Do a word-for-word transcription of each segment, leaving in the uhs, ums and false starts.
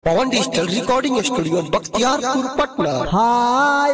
पवन digital recording studio Bakhtiyarpur Patna. Hi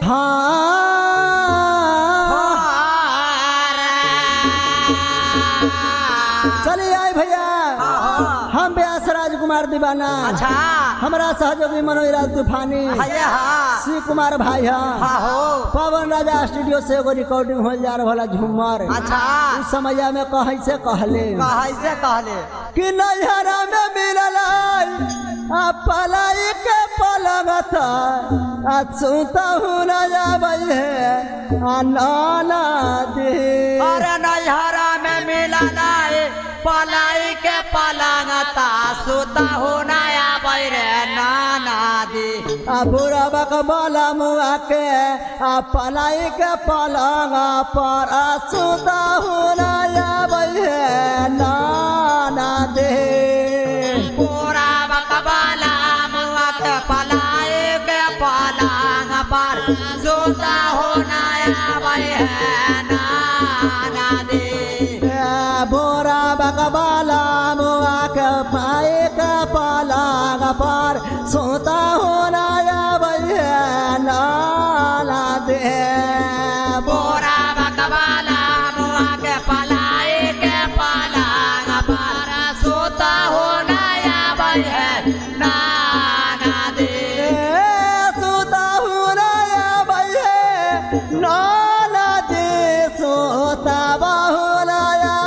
चलिए आए भैया, हम व्यास राजकुमार दीवाना। अच्छा, हमारा सहयोगी मनोज राज तूफानी, श्री कुमार भाई है। पवन राजा स्टूडियो से एगो रिकॉर्डिंग हो जा रहा झूमर। अच्छा, इस समय में कहे से कहले कैसे कहले कि नैहरा में मिलल आ पलाई के पलंगत आ सुता हूँ न जाबै है आ नाना दे। अरे नैहरा में मिलल पलाई के पलंगता सुता हो नया बैरे नाना दी। आ बुरा बकबला मुआ के आ पलाई के पलंग पर आ सुता हूँ न जाबै है नाना दे। पूरा बकबला मुआ के पलाई के पलंग पर सुता हो नया बैरे नाना दी। बोरा बकबाला मुआ के पाए के पलंग पर सोता होना भैया नाना दे। बोरा बकबाला मुआ के पलाई के पलंग पर सोता हो नया भैया नाना दे। सोता होना भैया नाना दे। सोता बहुना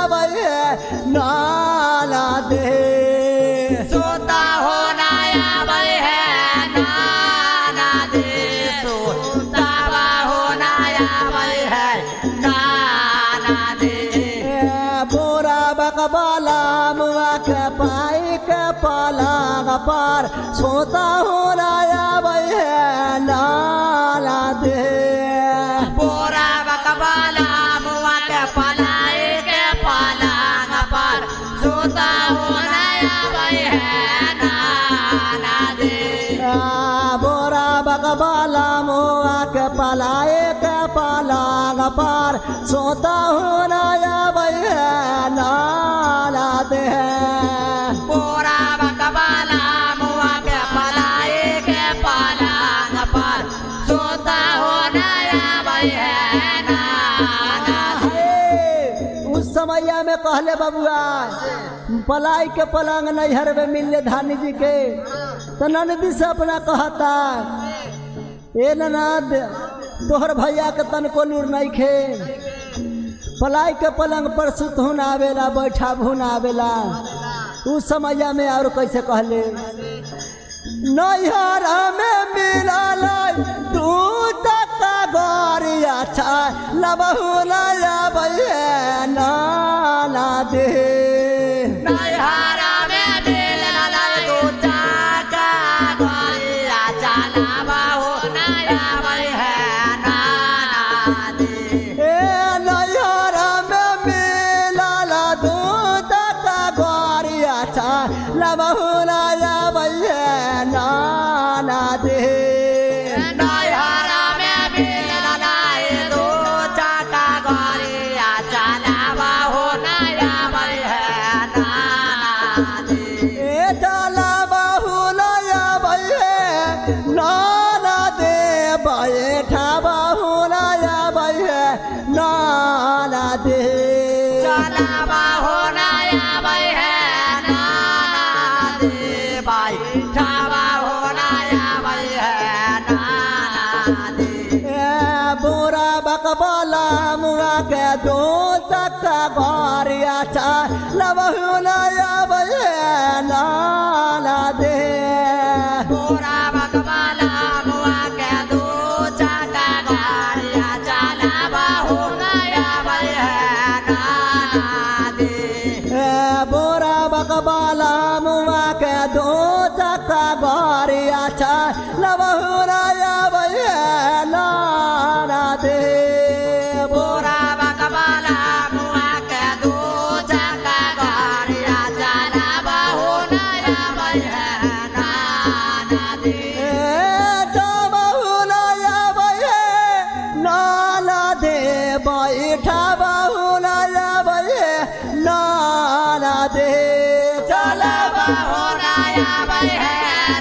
नाना दे। सोता हो नया भैया नाना दे। सोता हो नया भैया नाना दे। बोरा बकबाला मुआ के पाई के पलंग पर सोता होना भैया नाना दे। बोरा बकबाला मुआ के पलाई के पलंग पर सोता हो नया भैया नाना दे। बोरा बकबाला मुआ के पलाए के पलंग पर सोता होना भैया नाना दे। बोरा बकबाला मुआ के पलाई के पलंग पर सोता हो नया भैया नाना दे। उस समय में कहले बबुआ पलाई के पलंग नैहर में मिलले धानी जी के तो ननदी से अपना कहता ए ननद तोहर भैया के तनको लूर नहीं खे। पलाई के पलंग पर सुत हुन आवेला बैठा भुन आवेला। उस समय में और कैसे कहले नैहरा में मिलल तू तका गोरिया छा लबहु नया भैया नाना दे। नैहरा में मिलल दू चाका गोरिया चलावा हो नया भैया नाना दे। ए नैहरा में मिलल दू तका गोरिया छा लबहु नया भैया नाना दे। नैहरा में मिलल दू चाका गोरिया चलावा हो नया भैया नाना दे। ए चला बहुलया भैया नाना दे। बैठा बहुलया भैया नाना दे। चलावा हो नया भैया नाना दे। बैठावा हो नया भैया नाना दे। ए बोरा बकबला मुआ के दो तका गोरिया चा लबहुलया भैया नाना दे। बोरा बकबाला मुआ के दू चाका गोरिया चलावा हो नया भैया नाना दे। ए बोरा बकबाला मुआ के दो चक्का गोरिया छा लबहुलया भैया नाना दे। बोरा बकबाला मुआ के दू चाका गोरिया चलावा हो नया भैया नाना दे। ए बहुलया भैया नाना दे। बैठा बहुलया भैया नाना दे। चलावा हो नया भैया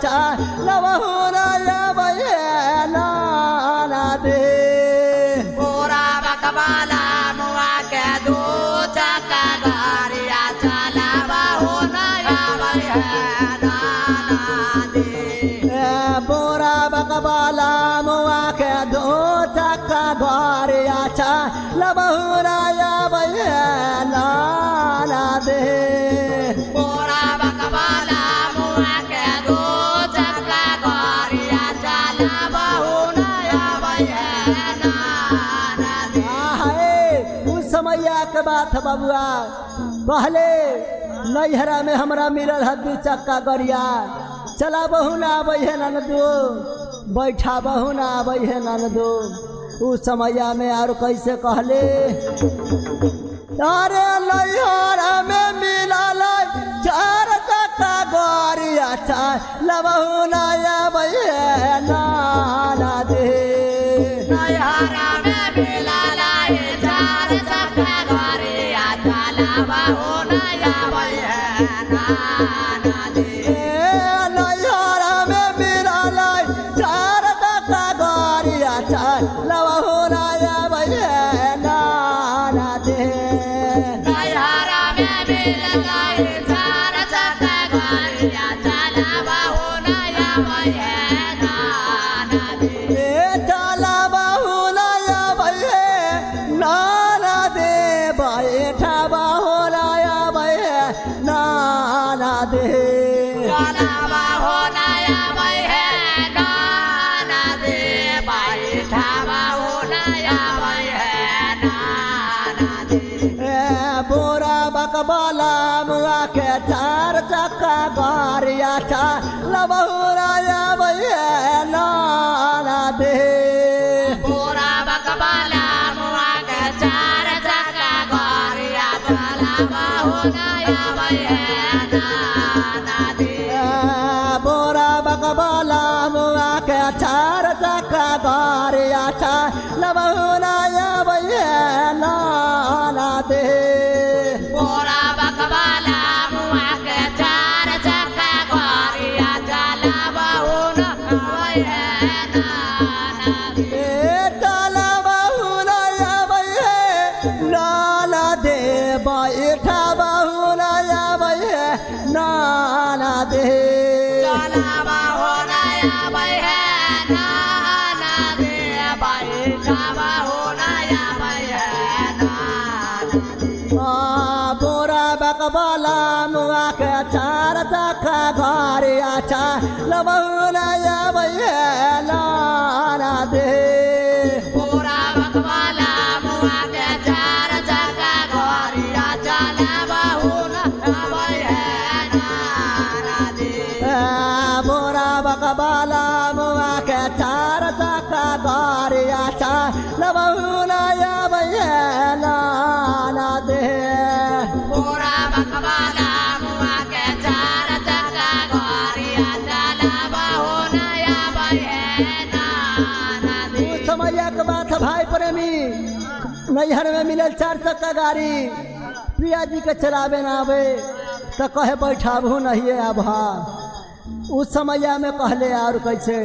चा लबहु नया बहे नाना दे पूरा बकवाला मुआ के दो चक्का गाड़िया चलावा हो नया बहे नाना दे बोरा बकवाला मुआ के दो चक्का गाड़िया चा लबहु नया बहे नाना दे पूरा बकवाला मुआ के दो चक्का गाड़िया चलावा हो नया बहे नाना दे उस समैया के बात बबुआ पहले नैहरा में हमरा मिलल है दू चक्का गड़िया चला बहु ना आबै है ननदो बैठा बहु ना आबै है ननदो उस समैया में और कैसे कहले अरे नैहरा में मिलल चार चक्का गड़िया चला बहु ना आबै है नाना दे नैहरा में मिलल चार चक्का गाड़िया चलावा हो नया बहे नाना दे नैहरा में मिलल चार चक्का गाड़िया लबहु नया बहे नाना दे नैहरा में मिलल चार चक्का गाड़िया चलावा हो नया बहे नाना दे चला बहु नया बहे नाना दे बैठा बहु नया बहे नाना दे चलावा हो नया बहे नाना दे बैठावा हो नया बहे नाना दे बोरा बकबाला मुआ के चार चक्का गाड़िया चा लबहु नया बहे नाना दे पूरा बकवाला मुआ के चार चक्का गाड़िया चलावा हो नया बहे नाना दे बोरा बकबाला मुआ के चार चक्का गाड़िया चा लबहु नया बहे नाना दे पूरा बकवाला मुआ के चार चक्का गाड़िया चलावा हो नया बहे नाना दे चला बहु नया बहे नाना दे बैठा बहु नया बहे नाना दे चलावा हो नया बहे नाना दे बैठावा हो नया बहे नाना दे बोरा बकबाला मुआ के चार चक्का गाड़िया चा लबहु नया बहे नाना दे पूरा बकवाला मुआ के चार चक्का गाड़िया चलावा हो नया बहे नाना दे बोरा बकबाला मुआ के चार चक्का गाड़िया चा लबहु नया बहे नाना दे पूरा बकवाला मुआ के चार चक्का गाड़िया चलावा हो नया बहे नाना दे उस समैया के बात भाई प्रेमी नैहर में मिलल चार चक्का गाड़ी प्रिया जी के चलावे ना आवे तो कहे बैठाबू नहीं आभा उस समैया में कहले और कैसे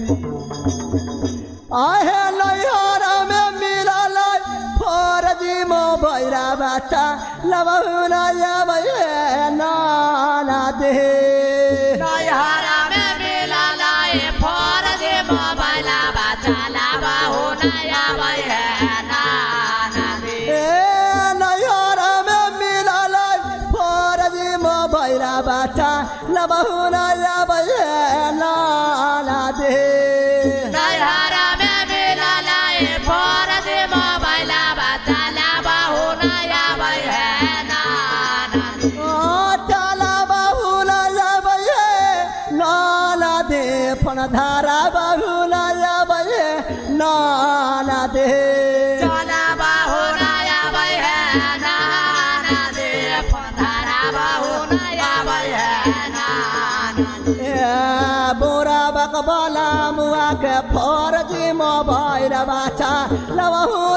आहे नैहरा में मिलल फौरजी मोबाइल बच्चा लबहु नया बहे नाना दे नैहरा में मिलल फौरजी मोबाइल चलावा हो नया बहे नाना दे नैहरा में मिलल फौरजी मोबाइल बच्चा लबहु नया बहे नाना दे नैहरा में मिलल फौरजी मोबाइल चलावा हो नया बहे नाना दे चला बहु नया बहे नाना दे फन धारा बहु नया बहे नाना दे चलावा हो नया बहे नाना दे पधारावा हो नया बहे नाना दे बोरा बकबाला मुआ के फौरजी मोबाइल बच्चा लबहु